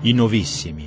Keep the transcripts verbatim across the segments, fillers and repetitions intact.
I Novissimi.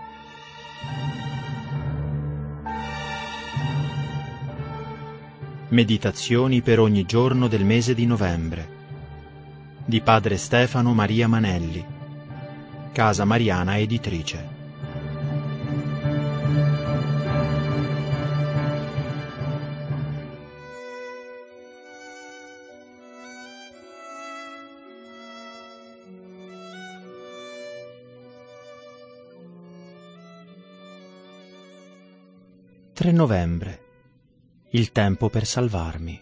Meditazioni per ogni giorno del mese di novembre di padre Stefano Maria Manelli, Casa Mariana Editrice. tre novembre. Il tempo per salvarmi.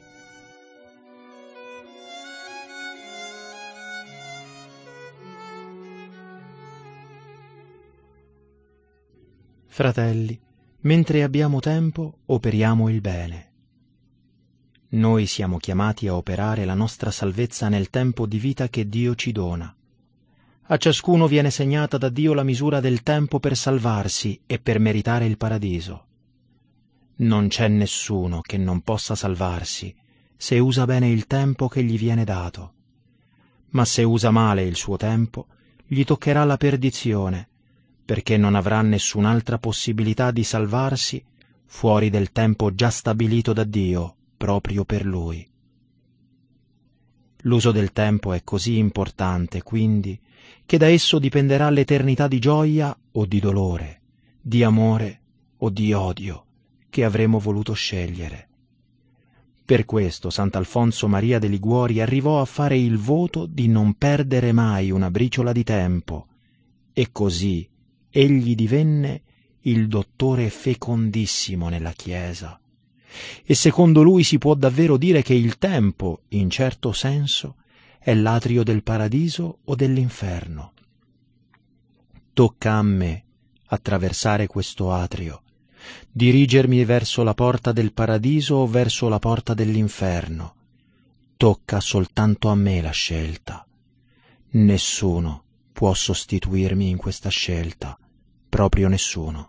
Fratelli, mentre abbiamo tempo, operiamo il bene. Noi siamo chiamati a operare la nostra salvezza nel tempo di vita che Dio ci dona. A ciascuno viene segnata da Dio la misura del tempo per salvarsi e per meritare il paradiso. Non c'è nessuno che non possa salvarsi se usa bene il tempo che gli viene dato. Ma se usa male il suo tempo, gli toccherà la perdizione, perché non avrà nessun'altra possibilità di salvarsi fuori del tempo già stabilito da Dio proprio per lui. L'uso del tempo è così importante, quindi, che da esso dipenderà l'eternità di gioia o di dolore, di amore o di odio che avremmo voluto scegliere. Per questo Sant'Alfonso Maria de Liguori arrivò a fare il voto di non perdere mai una briciola di tempo, e così egli divenne il dottore fecondissimo nella Chiesa. E secondo lui si può davvero dire che il tempo, in certo senso, è l'atrio del paradiso o dell'inferno. Tocca a me attraversare questo atrio, dirigermi verso la porta del paradiso o verso la porta dell'inferno. Tocca soltanto a me la scelta. Nessuno può sostituirmi in questa scelta, proprio nessuno.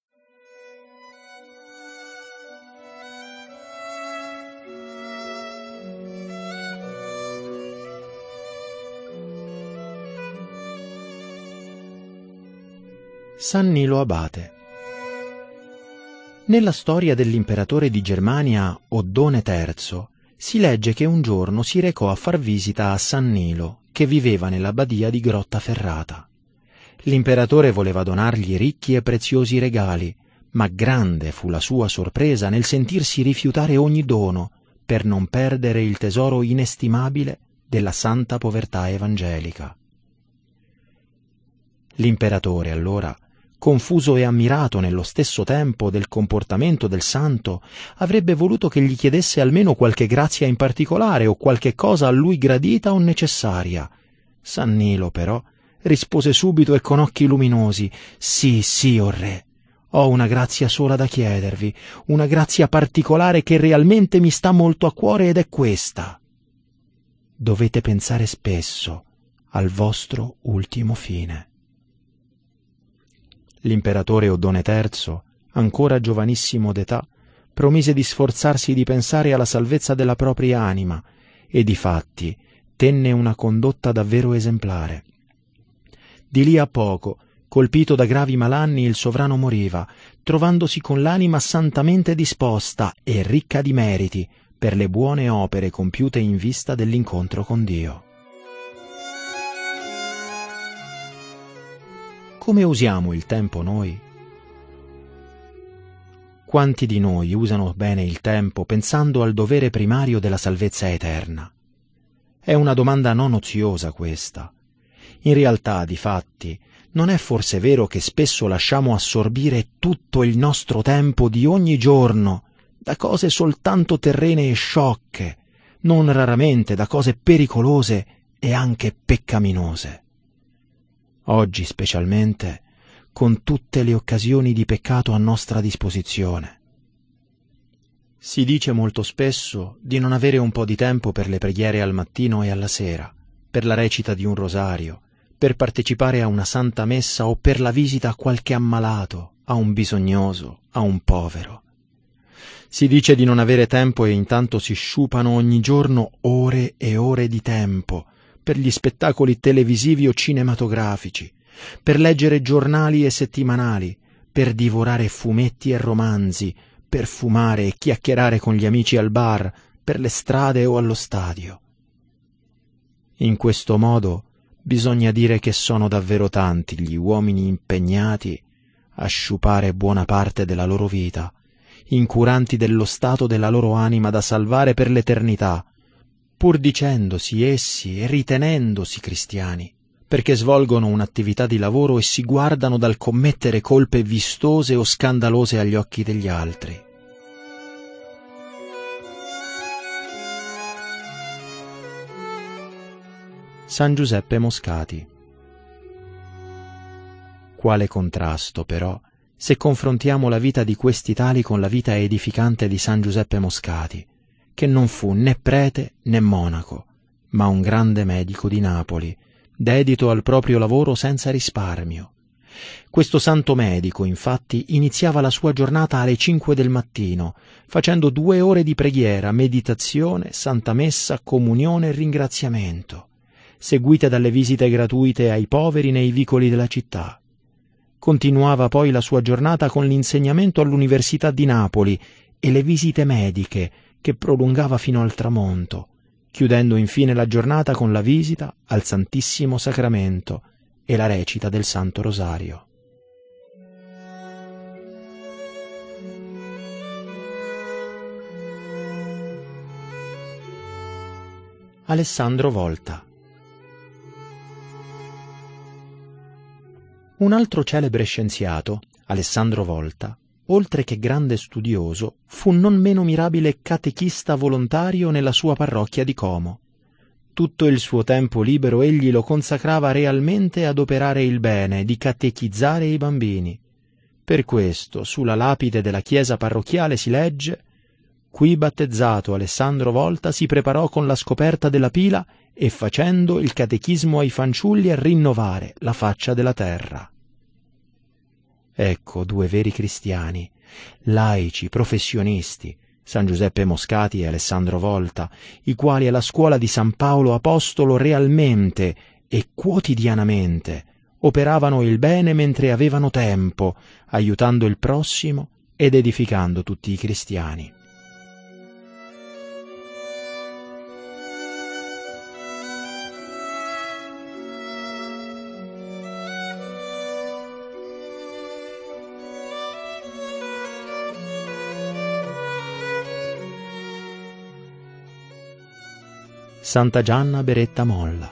San Nilo Abate. Nella storia dell'imperatore di Germania Oddone terzo si legge che un giorno si recò a far visita a San Nilo, che viveva nell'abbadia di Grottaferrata. L'imperatore voleva donargli ricchi e preziosi regali, ma grande fu la sua sorpresa nel sentirsi rifiutare ogni dono per non perdere il tesoro inestimabile della santa povertà evangelica. L'imperatore allora, confuso e ammirato nello stesso tempo del comportamento del santo, avrebbe voluto che gli chiedesse almeno qualche grazia in particolare o qualche cosa a lui gradita o necessaria. San Nilo, però, rispose subito e con occhi luminosi: «Sì, sì, o re, ho una grazia sola da chiedervi, una grazia particolare che realmente mi sta molto a cuore, ed è questa. Dovete pensare spesso al vostro ultimo fine». L'imperatore Oddone terzo, ancora giovanissimo d'età, promise di sforzarsi di pensare alla salvezza della propria anima, e difatti tenne una condotta davvero esemplare. Di lì a poco, colpito da gravi malanni, il sovrano moriva, trovandosi con l'anima santamente disposta e ricca di meriti per le buone opere compiute in vista dell'incontro con Dio. Come usiamo il tempo noi? Quanti di noi usano bene il tempo pensando al dovere primario della salvezza eterna? È una domanda non oziosa questa. In realtà, difatti, non è forse vero che spesso lasciamo assorbire tutto il nostro tempo di ogni giorno da cose soltanto terrene e sciocche, non raramente da cose pericolose e anche peccaminose? Oggi specialmente, con tutte le occasioni di peccato a nostra disposizione. Si dice molto spesso di non avere un po' di tempo per le preghiere al mattino e alla sera, per la recita di un rosario, per partecipare a una santa messa o per la visita a qualche ammalato, a un bisognoso, a un povero. Si dice di non avere tempo e intanto si sciupano ogni giorno ore e ore di tempo per gli spettacoli televisivi o cinematografici, per leggere giornali e settimanali, per divorare fumetti e romanzi, per fumare e chiacchierare con gli amici al bar, per le strade o allo stadio. In questo modo bisogna dire che sono davvero tanti gli uomini impegnati a sciupare buona parte della loro vita, incuranti dello stato della loro anima da salvare per l'eternità, pur dicendosi essi e ritenendosi cristiani, perché svolgono un'attività di lavoro e si guardano dal commettere colpe vistose o scandalose agli occhi degli altri. San Giuseppe Moscati. Quale contrasto, però, se confrontiamo la vita di questi tali con la vita edificante di San Giuseppe Moscati, che non fu né prete né monaco, ma un grande medico di Napoli, dedito al proprio lavoro senza risparmio. Questo santo medico, infatti, iniziava la sua giornata alle cinque del mattino, facendo due ore di preghiera, meditazione, santa messa, comunione e ringraziamento, seguite dalle visite gratuite ai poveri nei vicoli della città. Continuava poi la sua giornata con l'insegnamento all'Università di Napoli e le visite mediche, che prolungava fino al tramonto, chiudendo infine la giornata con la visita al Santissimo Sacramento e la recita del Santo Rosario. Alessandro Volta. Un altro celebre scienziato, Alessandro Volta, oltre che grande studioso, fu non meno mirabile catechista volontario nella sua parrocchia di Como. Tutto il suo tempo libero egli lo consacrava realmente ad operare il bene, di catechizzare i bambini. Per questo, sulla lapide della chiesa parrocchiale si legge: «Qui battezzato Alessandro Volta si preparò con la scoperta della pila e facendo il catechismo ai fanciulli a rinnovare la faccia della terra». Ecco due veri cristiani, laici, professionisti, San Giuseppe Moscati e Alessandro Volta, i quali alla scuola di San Paolo Apostolo realmente e quotidianamente operavano il bene mentre avevano tempo, aiutando il prossimo ed edificando tutti i cristiani. Santa Gianna Beretta Molla.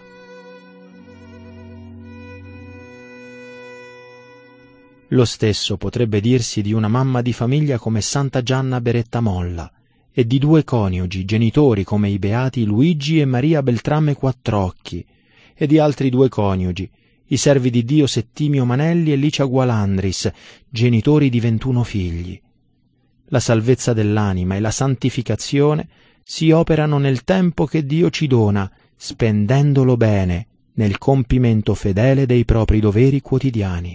Lo stesso potrebbe dirsi di una mamma di famiglia come Santa Gianna Beretta Molla e di due coniugi, genitori come i beati Luigi e Maria Beltrame Quattrocchi, e di altri due coniugi, i servi di Dio Settimio Manelli e Licia Gualandris, genitori di ventuno figli. La salvezza dell'anima e la santificazione si operano nel tempo che Dio ci dona, spendendolo bene nel compimento fedele dei propri doveri quotidiani.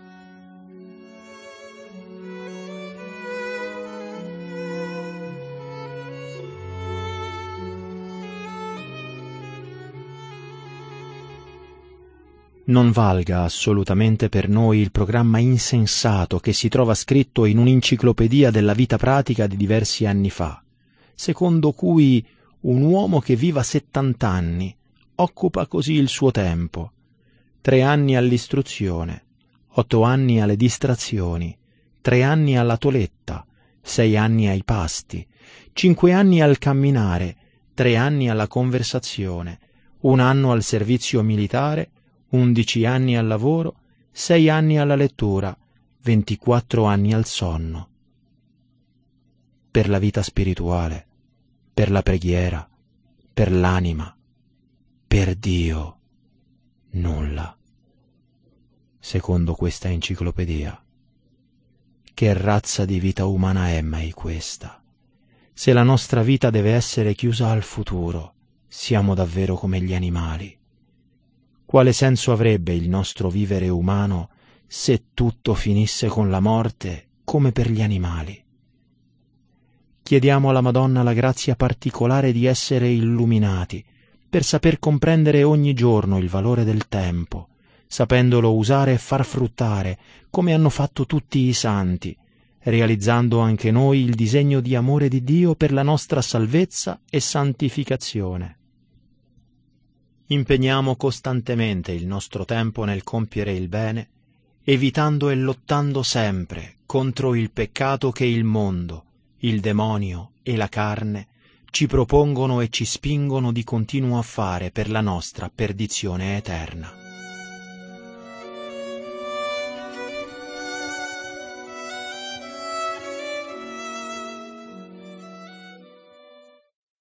Non valga assolutamente per noi il programma insensato che si trova scritto in un'enciclopedia della vita pratica di diversi anni fa, secondo cui un uomo che viva settant'anni occupa così il suo tempo: tre anni all'istruzione, otto anni alle distrazioni, tre anni alla toletta, sei anni ai pasti, cinque anni al camminare, tre anni alla conversazione, un anno al servizio militare, undici anni al lavoro, sei anni alla lettura, ventiquattro anni al sonno. Per la vita spirituale, per la preghiera, per l'anima, per Dio, nulla. Secondo questa enciclopedia. Che razza di vita umana è mai questa? Se la nostra vita deve essere chiusa al futuro, siamo davvero come gli animali. Quale senso avrebbe il nostro vivere umano se tutto finisse con la morte come per gli animali? Chiediamo alla Madonna la grazia particolare di essere illuminati, per saper comprendere ogni giorno il valore del tempo, sapendolo usare e far fruttare, come hanno fatto tutti i santi, realizzando anche noi il disegno di amore di Dio per la nostra salvezza e santificazione. Impegniamo costantemente il nostro tempo nel compiere il bene, evitando e lottando sempre contro il peccato che il mondo, il demonio e la carne ci propongono e ci spingono di continuo a fare per la nostra perdizione eterna.